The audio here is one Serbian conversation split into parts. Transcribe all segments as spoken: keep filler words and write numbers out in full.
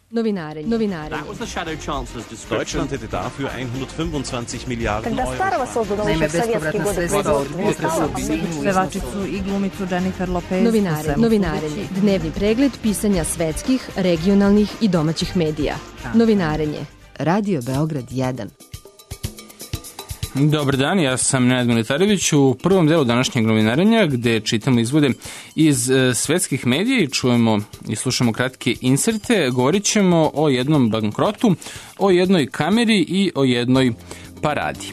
Novinarenje. Novinarenje. Deutschland hätte dafür hundertfünfundzwanzig Milliarden Euro. Naime, bespovratna sredstva od pevačicu i glumicu Jennifer Lopez. Novinarenje. Novinarenje. Dnevni pregled pisanja svetskih, regionalnih i domaćih medija. Novinarenje. Radio Beograd jedan. Dobar dan, ja sam Nenad Militarević u prvom delu današnjeg novinarenja gde čitamo izvode iz e, svetskih medija i čujemo i slušamo kratke inserte. Govorit ćemo o jednom bankrotu, o jednoj kameri i o jednoj paradi.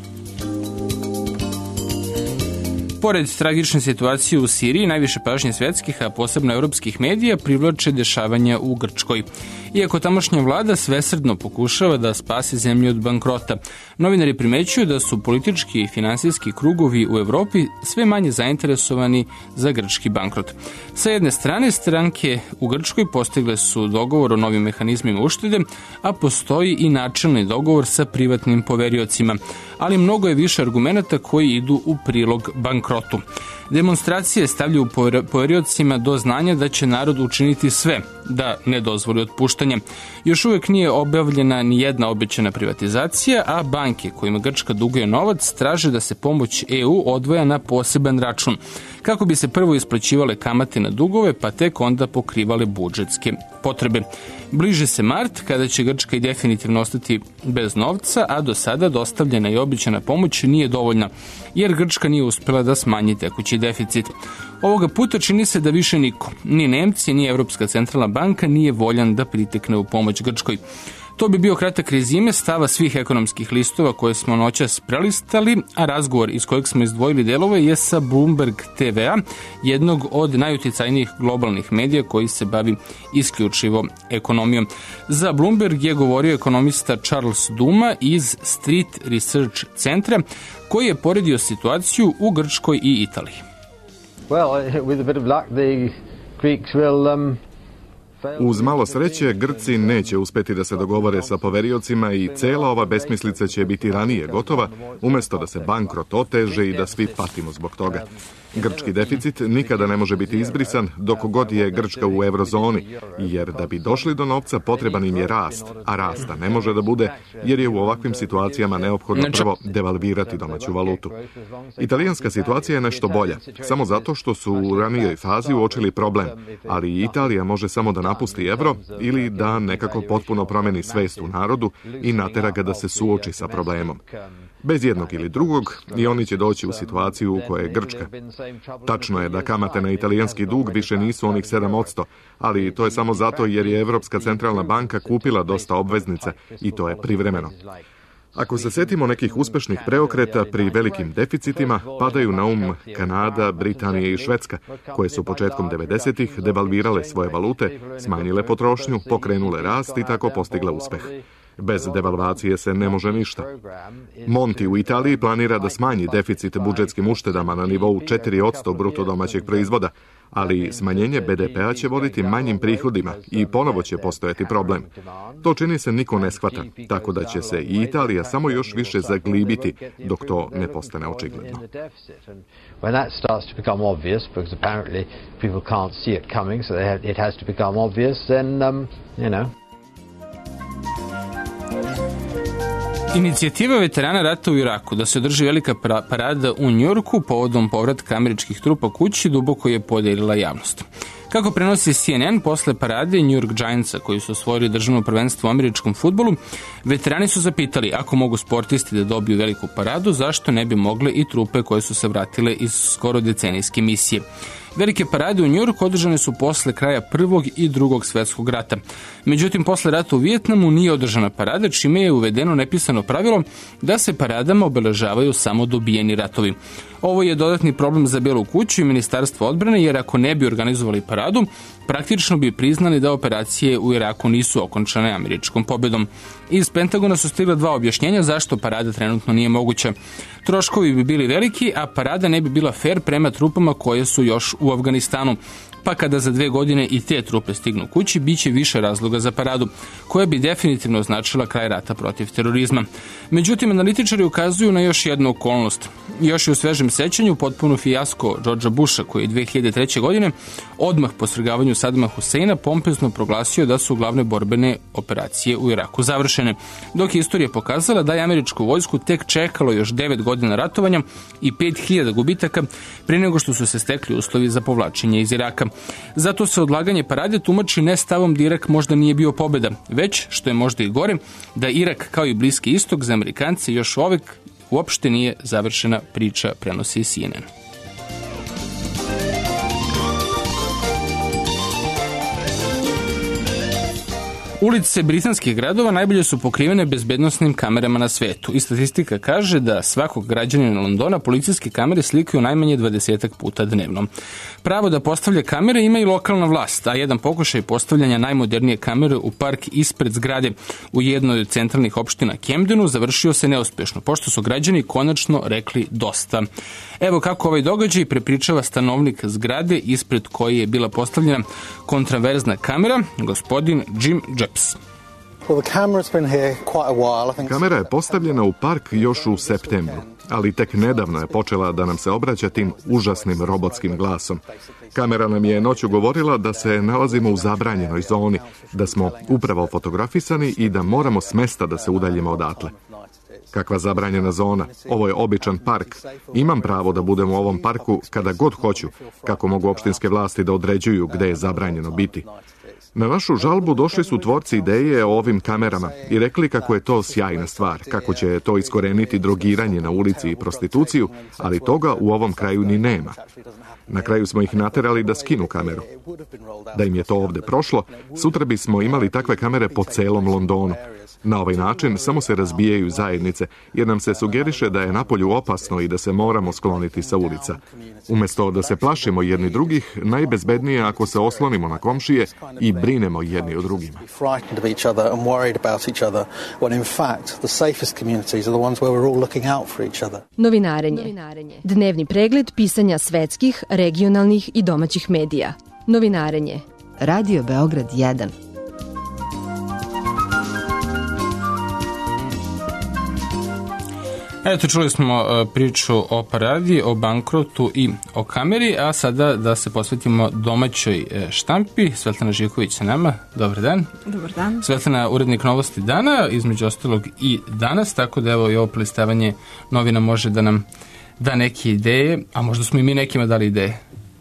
Pored tragične situacije u Siriji, najviše pažnje svetskih, a posebno evropskih medija, privlače dešavanja u Grčkoj. Iako tamošnja vlada svesrdno pokušava da spase zemlju od bankrota, novinari primećuju da su politički i finansijski krugovi u Evropi sve manje zainteresovani za grčki bankrot. Sa jedne strane, stranke u Grčkoj postigle su dogovor o novim mehanizmima uštede, a postoji i načelni dogovor sa privatnim poveriocima, ali mnogo je više argumenata koji idu u prilog bankrotu. Demonstracije stavljaju poveriocima do znanja da će narod učiniti sve da ne dozvoli otpuštanje. Još uvijek nije obavljena ni jedna obećana privatizacija, a banke kojima Grčka duguje novac traže da se pomoć E U odvaja na poseban račun, kako bi se prvo isplaćivale kamate na dugove, pa tek onda pokrivale budžetske potrebe. Bliže se mart, kada će Grčka i definitivno ostati bez novca, a do sada dostavljena i obećana pomoć nije dovoljna, jer Grčka nije uspjela da smanji tekući deficit. Ovoga puta čini se da više niko, ni Nemci, ni Evropska centralna banka nije voljan da pritekne u pomoć Grčkoj. To bi bio kratak rezime stava svih ekonomskih listova koje smo noćas prelistali, a razgovor iz kojeg smo izdvojili delove je sa Bloomberg te ve a, jednog od najuticajnijih globalnih medija koji se bavi isključivo ekonomijom. Za Bloomberg je govorio ekonomista Charles Duma iz Street Research centra, koji je poredio situaciju u Grčkoj i Italiji. Well, with a bit of luck, the Greeks will um... Uz malo sreće, Grci neće uspeti da se dogovore sa poveriocima i cela ova besmislica će biti ranije gotova, umjesto da se bankrot oteže i da svi patimo zbog toga. Grčki deficit nikada ne može biti izbrisan dok god je Grčka u eurozoni, jer da bi došli do novca potreban im je rast, a rasta ne može da bude jer je u ovakvim situacijama neophodno prvo devalvirati domaću valutu. Italijanska situacija je nešto bolja, samo zato što su u ranijoj fazi uočili problem, ali Italija može samo da napusti evro ili da nekako potpuno promeni svest u narodu i natera ga da se suoči sa problemom. Bez jednog ili drugog i oni će doći u situaciju u kojoj je Grčka. Tačno je da kamate na italijanski dug više nisu onih sedam posto, ali to je samo zato jer je Evropska centralna banka kupila dosta obveznica i to je privremeno. Ako se setimo nekih uspešnih preokreta pri velikim deficitima, padaju na um Kanada, Britanija i Švedska, koje su početkom devedesetih devalvirale svoje valute, smanjile potrošnju, pokrenule rast i tako postigle uspeh. Bez devalvacije se ne može ništa. Monti u Italiji planira da smanji deficit budžetskim uštedama na nivou četiri posto bruto domaćeg proizvoda, ali smanjenje be de pe a će voditi manjim prihodima i ponovo će postojati problem. To čini se niko ne shvata, tako da će se i Italija samo još više zaglibiti dok to ne postane očigledno. When that starts to become obvious, because apparently people can't see it coming, so they have, it has to become obvious, then, um, you know. Inicijativa veterana rata u Iraku da se održi velika parada u Njujorku povodom povratka američkih trupa kući duboko je podelila javnost. Kako prenosi C N N, posle parade New York Giantsa koji su osvojili državno prvenstvo u američkom fudbalu, veterani su zapitali ako mogu sportisti da dobiju veliku paradu, zašto ne bi mogle i trupe koje su se vratile iz skoro decenijske misije. Velike parade u Njujorku održane su posle kraja Prvog i Drugog svetskog rata. Međutim, posle rata u Vijetnamu nije održana parada, čime je uvedeno nepisano pravilo da se paradama obeležavaju samo dobijeni ratovi. Ovo je dodatni problem za Belu kuću i Ministarstvo odbrane, jer ako ne bi organizovali paradu, praktično bi priznali da operacije u Iraku nisu okončane američkom pobjedom. Iz Pentagona su stigla dva objašnjenja zašto parada trenutno nije moguća. Troškovi bi bili veliki, a parada ne bi bila fair prema trupama koje su još u Afganistanu. pa kada za dve godine i te trupe stignu kući, bit će više razloga za paradu, koja bi definitivno označila kraj rata protiv terorizma. Međutim, analitičari ukazuju na još jednu okolnost. Još je u svežem sećanju potpuno fijasko Georgea Busha, koji je dve hiljade treće. godine odmah po svrgavanju Sadama Huseina pompezno proglasio da su glavne borbene operacije u Iraku završene, dok je istorija pokazala da je američku vojsku tek čekalo još devet godina ratovanja i pet hiljada gubitaka prije nego što su se stekli uslovi za povlačenje iz Iraka. Zato se odlaganje parade tumači ne stavom da Irak možda nije bio pobjeda, već, što je možda i gore, da Irak kao i Bliski istok za Amerikance još uvek uopšte nije završena priča, prenosi C N N. Ulice britanskih gradova najbolje su pokrivene bezbednosnim kamerama na svetu i statistika kaže da svakog građanina Londona policijske kamere slikaju najmanje dvadesetak puta dnevno. Pravo da postavlja kamere ima i lokalna vlast, a jedan pokušaj postavljanja najmodernije kamere u park ispred zgrade u jednoj od centralnih opština Camdenu završio se neuspešno, pošto su građani konačno rekli dosta. Evo kako ovaj događaj prepričava stanovnik zgrade ispred koje je bila postavljena kontraverzna kamera, gospodin Jim Jeps. Kamera je postavljena u park još u septembru, ali tek nedavno je počela da nam se obraća tim užasnim robotskim glasom. Kamera nam je noću govorila da se nalazimo u zabranjenoj zoni, da smo upravo fotografisani i da moramo s mesta da se udaljimo odatle. Kakva zabranjena zona? Ovo je običan park. Imam pravo da budem u ovom parku kada god hoću, kako mogu opštinske vlasti da određuju gde je zabranjeno biti. Na našu žalbu došli su tvorci ideje o ovim kamerama i rekli kako je to sjajna stvar, kako će to iskoreniti drogiranje na ulici i prostituciju, ali toga u ovom kraju ni nema. Na kraju smo ih naterali da skinu kameru. Da im je to ovde prošlo, sutra bismo imali takve kamere po celom Londonu. Na ovaj način samo se razbijaju zajednice, jer nam se sugeriše da je napolju opasno i da se moramo skloniti sa ulica. Umesto da se plašimo jedni drugih, najbezbednije ako se oslonimo na komšije i brinemo jedni o drugima. Novinarenje. Dnevni pregled pisanja svetskih, regionalnih i domaćih medija. Novinarenje. Radio Beograd jedan. Eto, čuli smo priču o paradi, o bankrotu i o kameri, a sada da se posvetimo domaćoj štampi. Svetlana Živković sa nama. Dobar dan. Dobar dan. Svetlana, urednik Novosti dana, između ostalog i danas, tako da evo i ovo prelistavanje novina može da nam da neke ideje, a možda smo i mi nekima dali ideje.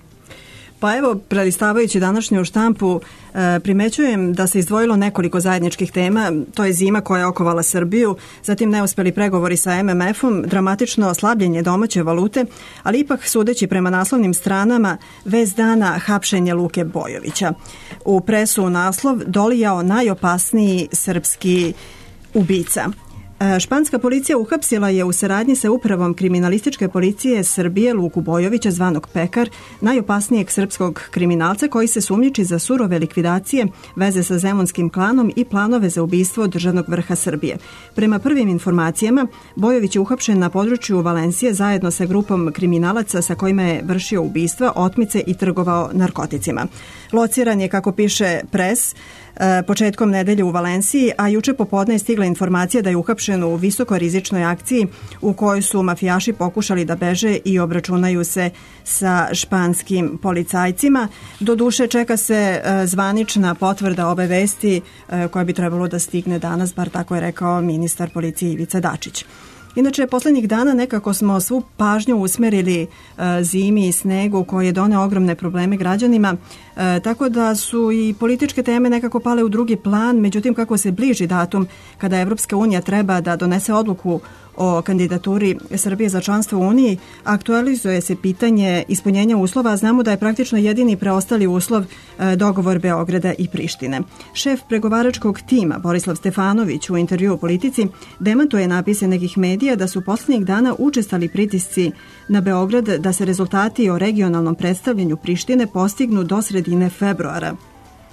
Pa evo, prelistavajući današnju štampu, primećujem da se izdvojilo nekoliko zajedničkih tema. To je zima koja je okovala Srbiju, zatim neuspeli pregovori sa M M F-om, dramatično slabljenje domaće valute, ali ipak sudeći prema naslovnim stranama, vest dana hapšenje Luke Bojovića. U presu naslov dolijao najopasniji srpski ubica. Španska policija uhapsila je u saradnji sa upravom kriminalističke policije Srbije Luku Bojovića, zvanog Pekar, najopasnijeg srpskog kriminalca koji se sumnjiči za surove likvidacije, veze sa zemunskim klanom i planove za ubistvo državnog vrha Srbije. Prema prvim informacijama, Bojović je uhapšen na području Valencije zajedno sa grupom kriminalaca sa kojima je vršio ubistva, otmice i trgovao narkoticima. Lociran je, kako piše Pres, početkom nedelje u Valenciji, a juče popodne je stigla informacija da je uhapšen u visoko rizičnoj akciji u kojoj su mafijaši pokušali da beže i obračunaju se sa španskim policajcima. Doduše, čeka se zvanična potvrda ove vesti koja bi trebalo da stigne danas, bar tako je rekao ministar policije Ivica Dačić. Inače, poslednjih dana nekako smo svu pažnju usmerili e, zimi i snegu koji je doneo ogromne probleme građanima, e, tako da su i političke teme nekako pale u drugi plan. Međutim, kako se bliži datum kada Evropska unija treba da donese odluku o kandidaturi Srbije za članstvo u Uniji, aktualizuje se pitanje ispunjenja uslova. Znamo da je praktično jedini preostali uslov e, dogovor Beograda i Prištine. Šef pregovaračkog tima Borislav Stefanović u intervju o Politici demantuje napise nekih medija da su poslednjih dana učestali pritisci na Beograd da se rezultati o regionalnom predstavljanju Prištine postignu do sredine februara.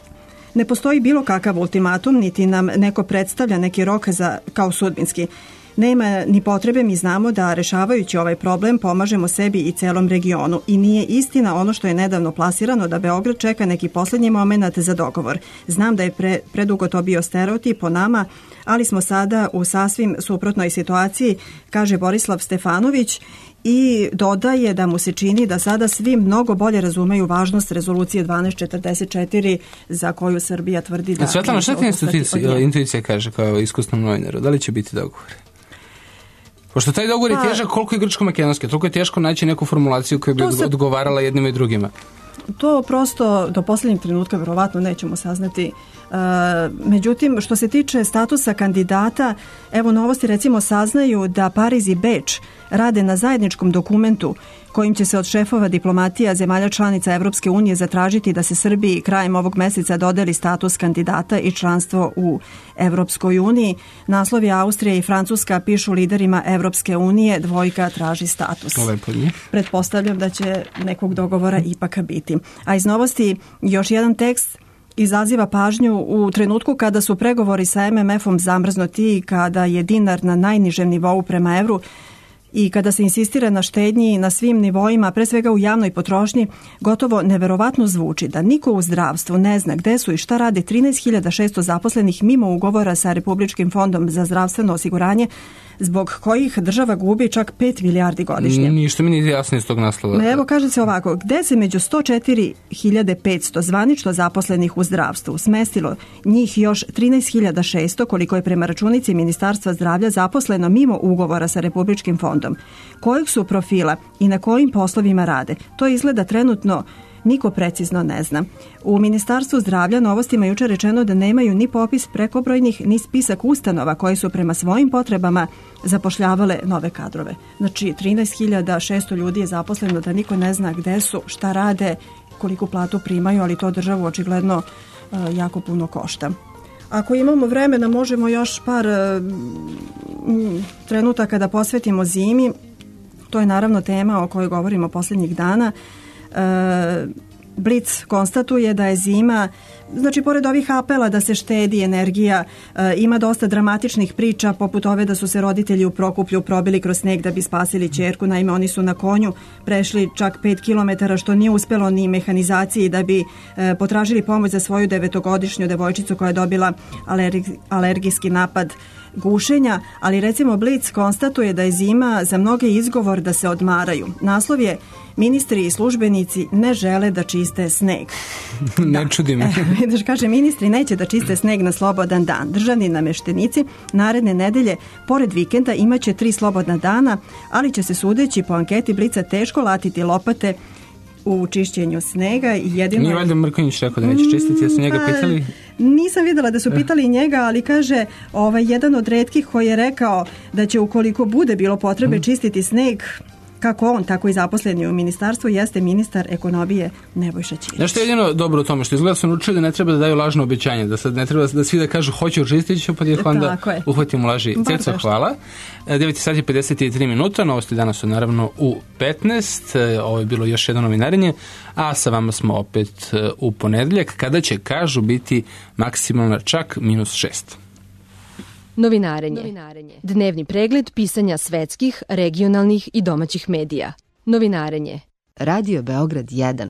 Ne postoji bilo kakav ultimatum, niti nam neko predstavlja neki rok za, kao sudbinski. Nema ni potrebe, mi znamo da rešavajući ovaj problem pomažemo sebi i celom regionu i nije istina ono što je nedavno plasirano da Beograd čeka neki poslednji moment za dogovor. Znam da je pre, predugo to bio stereotip po nama, ali smo sada u sasvim suprotnoj situaciji, kaže Borislav Stefanović, i dodaje da mu se čini da sada svi mnogo bolje razumeju važnost rezolucije dvanaest četrdeset četiri za koju Srbija tvrdi da... Svetlana, šta ti intuicija, intuicija kaže kao iskusnom novinaru? Da li će biti dogovor? Pošto taj dogovor je pa, težak, koliko je grčko-makedonski, toliko je teško naći neku formulaciju koja bi se, odgovarala jednima i drugima. To prosto do poslednjeg trenutka verovatno nećemo saznati. Uh, međutim, što se tiče statusa kandidata, evo novosti recimo saznaju da Pariz i Beč rade na zajedničkom dokumentu kojim će se od šefova diplomatija zemalja članica Evropske unije zatražiti da se Srbiji krajem ovog meseca dodeli status kandidata i članstvo u Evropskoj uniji. Naslovi Austrija i Francuska pišu liderima Evropske unije, dvojka traži status. Pretpostavljam da će nekog dogovora ipak biti. A iz novosti još jedan tekst izaziva pažnju u trenutku kada su pregovori sa em em efom zamrznuti i kada je dinar na najnižem nivou prema evru i kada se insistira na štednji na svim nivoima, pre svega u javnoj potrošnji, gotovo neverovatno zvuči da niko u zdravstvu ne zna gde su i šta rade trinaest hiljada šesto zaposlenih mimo ugovora sa Republičkim fondom za zdravstveno osiguranje, zbog kojih država gubi čak pet milijardi godišnje. Ništa mi nije jasno iz tog naslova. Evo, kaže se ovako, gde se među sto četiri hiljade petsto zvanično zaposlenih u zdravstvu smestilo njih još trinaest hiljada šesto, koliko je prema računici Ministarstva zdravlja zaposleno mimo ugovora sa Republičkim fondom. Kojeg su profila i na kojim poslovima rade? To izgleda trenutno niko precizno ne zna. U Ministarstvu zdravlja novostima juče rečeno da nemaju ni popis prekobrojnih, ni spisak ustanova koje su prema svojim potrebama zapošljavale nove kadrove. Znači, trinaest hiljada šesto ljudi je zaposleno da niko ne zna gde su, šta rade, koliku platu primaju, ali to državu očigledno uh, jako puno košta. Ako imamo vremena, možemo još par uh, trenutaka da posvetimo zimi. To je naravno tema o kojoj govorimo posljednjih dana. Blic konstatuje da je zima, znači pored ovih apela da se štedi energija, ima dosta dramatičnih priča poput ove da su se roditelji u Prokuplju probili kroz sneg da bi spasili ćerku. Naime, oni su na konju prešli čak pet kilometara, što nije uspelo ni mehanizaciji, da bi potražili pomoć za svoju devetogodišnju devojčicu koja je dobila alergi, alergijski napad gušenja, ali recimo Blic konstatuje da je zima za mnoge izgovor da se odmaraju. Naslov je: ministri i službenici ne žele da čiste sneg. Ne čudi me. E, kaže, ministri neće da čiste sneg na slobodan dan. Državni nameštenici naredne nedelje, pored vikenda, imaće tri slobodna dana, ali će se sudeći po anketi Blica teško latiti lopate u čišćenju snega. Jedino... Nije valjda Mrkonjić rekao da neće čistiti, ja su njega pitali? Nisam videla da su pitali njega, ali kaže, ovaj, jedan od retkih koji je rekao da će ukoliko bude bilo potrebe čistiti sneg, kako on, tako i zaposleni u ministarstvu, jeste ministar ekonomije Nebojša Ćirić. Znaš što je jedino dobro u tome, što izgleda su naučili da ne treba da daju lažno obećanje, da sad ne treba da svi da kažu hoću čistit ću, pa ih onda uhvatimo laži. Ceco, hvala. devet sati i pedeset tri minuta, novosti danas su naravno u petnaest, ovo je bilo još jedno novinarenje, a sa vama smo opet u ponedeljak, kada će, kažu, biti maksimalna čak minus šest. Novinarenje. Novinarenje. Dnevni pregled pisanja svetskih, regionalnih i domaćih medija. Novinarenje. Radio Beograd jedan.